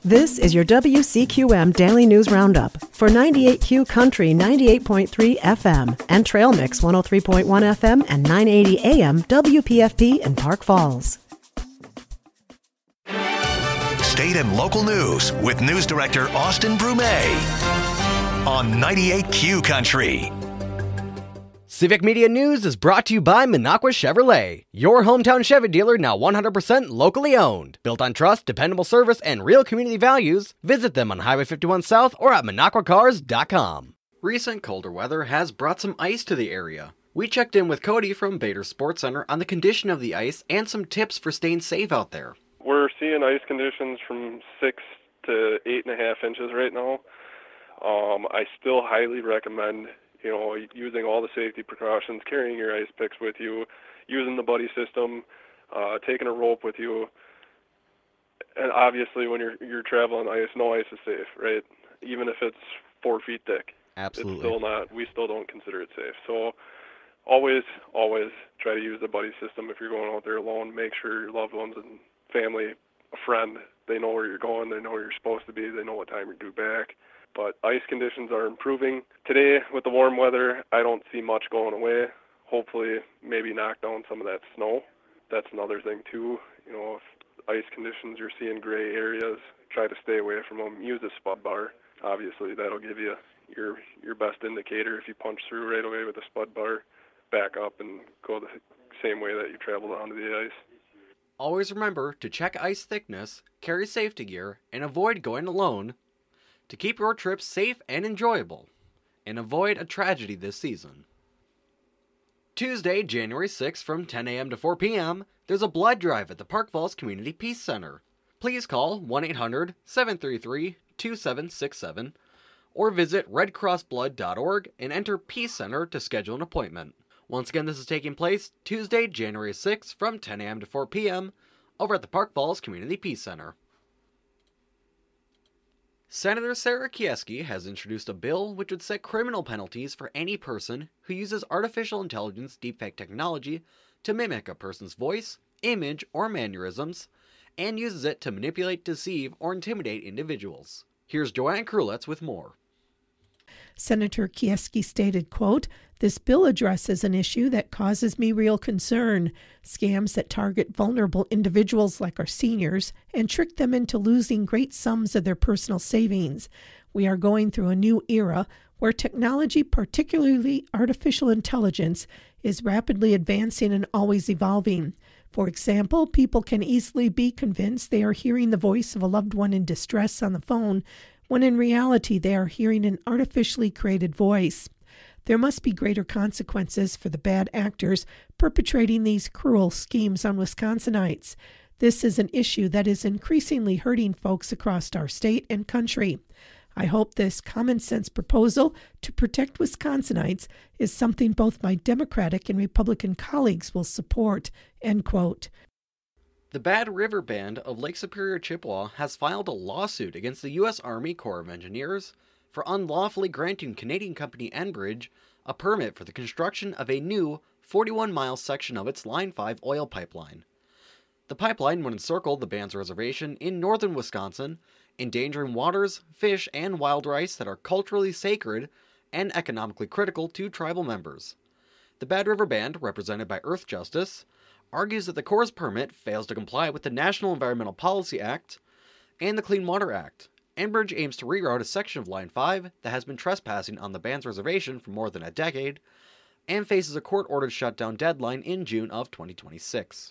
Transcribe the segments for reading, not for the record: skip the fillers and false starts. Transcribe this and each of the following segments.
This is your WCQM Daily News Roundup for 98Q Country 98.3 FM and Trail Mix 103.1 FM and 980 AM WPFP in Park Falls. State and local news with News Director Austin Brumet on 98Q Country. Civic Media News is brought to you by Minocqua Chevrolet, your hometown Chevy dealer now 100% locally owned. Built on trust, dependable service, and real community values, visit them on Highway 51 South or at MinocquaCars.com. Recent colder weather has brought some ice to the area. We checked in with Cody from Bader Sports Center on the condition of the ice and some tips for staying safe out there. We're seeing ice conditions from 6 to 8.5 inches right now. I still highly recommend using all the safety precautions, carrying your ice picks with you, using the buddy system, taking a rope with you. And obviously when you're traveling ice, no ice is safe, right? Even if it's 4 feet thick. Absolutely. It's still not, we still don't consider it safe. So always try to use the buddy system if you're going out there alone. Make sure your loved ones and family, a friend, they know where you're going, they know where you're supposed to be, they know what time you're due back. But ice conditions are improving. Today, with the warm weather, I don't see much going away. Hopefully, maybe knock down some of that snow. That's another thing, too. If ice conditions, you're seeing gray areas, try to stay away from them. Use a spud bar. Obviously, that'll give you your best indicator. If you punch through right away with a spud bar, back up and go the same way that you traveled onto the ice. Always remember to check ice thickness, carry safety gear, and avoid going alone to keep your trip safe and enjoyable, and avoid a tragedy this season. Tuesday, January 6th from 10 a.m. to 4 p.m., there's a blood drive at the Park Falls Community Peace Center. Please call 1-800-733-2767 or visit redcrossblood.org and enter Peace Center to schedule an appointment. Once again, this is taking place Tuesday, January 6th from 10 a.m. to 4 p.m. over at the Park Falls Community Peace Center. Senator Sarah Kieski has introduced a bill which would set criminal penalties for any person who uses artificial intelligence deepfake technology to mimic a person's voice, image, or mannerisms, and uses it to manipulate, deceive, or intimidate individuals. Here's Joanne Krulitz with more. Senator Kieski stated, quote, "This bill addresses an issue that causes me real concern, scams that target vulnerable individuals like our seniors and trick them into losing great sums of their personal savings. We are going through a new era where technology, particularly artificial intelligence, is rapidly advancing and always evolving. For example, people can easily be convinced they are hearing the voice of a loved one in distress on the phone, when in reality they are hearing an artificially created voice. There must be greater consequences for the bad actors perpetrating these cruel schemes on Wisconsinites. This is an issue that is increasingly hurting folks across our state and country. I hope this common sense proposal to protect Wisconsinites is something both my Democratic and Republican colleagues will support," end quote. The Bad River Band of Lake Superior, Chippewa has filed a lawsuit against the U.S. Army Corps of Engineers for unlawfully granting Canadian company Enbridge a permit for the construction of a new 41-mile section of its Line 5 oil pipeline. The pipeline would encircle the band's reservation in northern Wisconsin, endangering waters, fish, and wild rice that are culturally sacred and economically critical to tribal members. The Bad River Band, represented by Earth Justice, argues that the Corps' permit fails to comply with the National Environmental Policy Act and the Clean Water Act. Enbridge aims to reroute a section of Line 5 that has been trespassing on the band's reservation for more than a decade and faces a court-ordered shutdown deadline in June of 2026.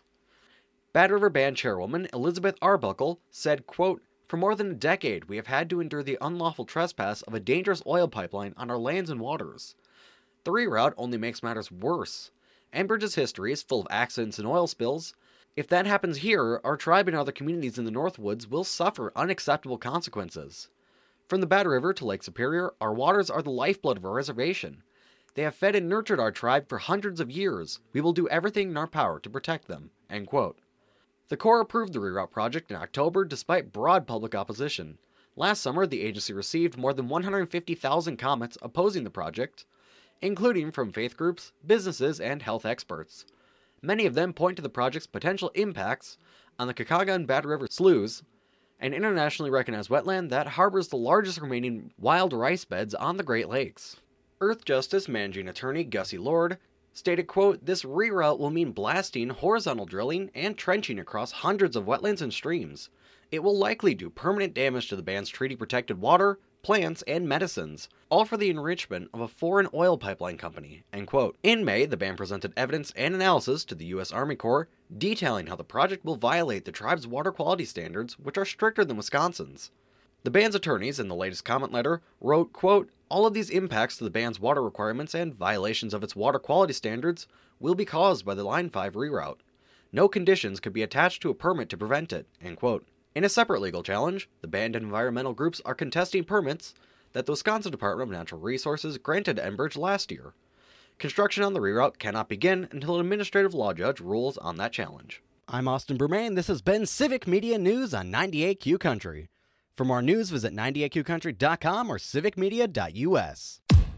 Bad River Band chairwoman Elizabeth Arbuckle said, quote, "For more than a decade, we have had to endure the unlawful trespass of a dangerous oil pipeline on our lands and waters. The reroute only makes matters worse. Enbridge's history is full of accidents and oil spills. If that happens here, our tribe and other communities in the Northwoods will suffer unacceptable consequences. From the Bad River to Lake Superior, our waters are the lifeblood of our reservation. They have fed and nurtured our tribe for hundreds of years. We will do everything in our power to protect them," end quote. The Corps approved the reroute project in October despite broad public opposition. Last summer, the agency received more than 150,000 comments opposing the project, including from faith groups, businesses, and health experts. Many of them point to the project's potential impacts on the Kakaga and Bad River sloughs an internationally recognized wetland that harbors the largest remaining wild rice beds on the Great Lakes. Earth Justice Managing Attorney Gussie Lord stated, quote, "This reroute will mean blasting, horizontal drilling, and trenching across hundreds of wetlands and streams. It will likely do permanent damage to the band's treaty-protected water, plants, and medicines, all for the enrichment of a foreign oil pipeline company," end quote. In May, the band presented evidence and analysis to the U.S. Army Corps detailing how the project will violate the tribe's water quality standards, which are stricter than Wisconsin's. The band's attorneys, in the latest comment letter, wrote, quote, "All of these impacts to the band's water requirements and violations of its water quality standards will be caused by the Line 5 reroute. No conditions could be attached to a permit to prevent it," end quote. In a separate legal challenge, the band and environmental groups are contesting permits that the Wisconsin Department of Natural Resources granted Enbridge last year. Construction on the reroute cannot begin until an administrative law judge rules on that challenge. I'm Austin Brume, and this has been Civic Media News on 98Q Country. For more news, visit 98qcountry.com or civicmedia.us.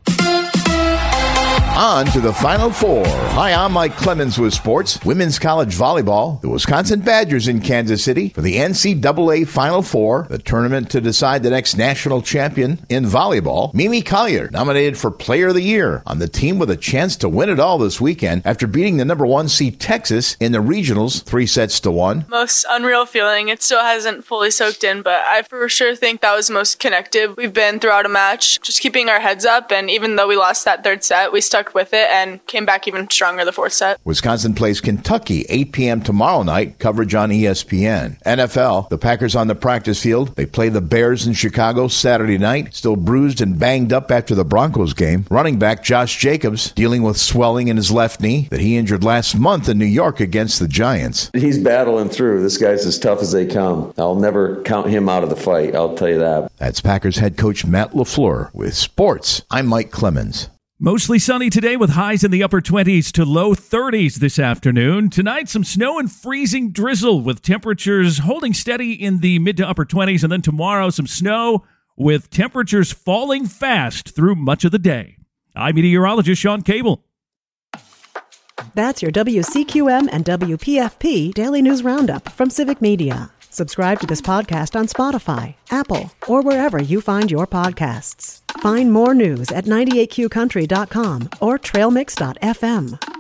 On to the Final Four. Hi, I'm Mike Clemens with sports. Women's college volleyball. The Wisconsin Badgers in Kansas City for the NCAA Final Four, the tournament to decide the next national champion in volleyball. Mimi Collier, nominated for Player of the Year, on the team with a chance to win it all this weekend after beating the number 1 seed Texas in the regionals 3-1. Most unreal feeling. It still hasn't fully soaked in, but I for sure think that was the most connected we've been throughout a match. Just keeping our heads up, and even though we lost that third set, we stuck with it and came back even stronger the fourth set. Wisconsin plays Kentucky 8 p.m. tomorrow night, coverage on ESPN. NFL, the Packers on the practice field. They play the Bears in Chicago Saturday night, still bruised and banged up after the Broncos game. Running back Josh Jacobs dealing with swelling in his left knee that he injured last month in New York against the Giants. He's battling through. This guy's as tough as they come. I'll never count him out of the fight, I'll tell you that. That's Packers head coach Matt LaFleur with sports. I'm Mike Clemens. Mostly sunny today with highs in the upper 20s to low 30s this afternoon. Tonight, some snow and freezing drizzle with temperatures holding steady in the mid to upper 20s. And then tomorrow, some snow with temperatures falling fast through much of the day. I'm meteorologist Sean Cable. That's your WCQM and WPFP Daily News Roundup from Civic Media. Subscribe to this podcast on Spotify, Apple, or wherever you find your podcasts. Find more news at 98qcountry.com or trailmix.fm.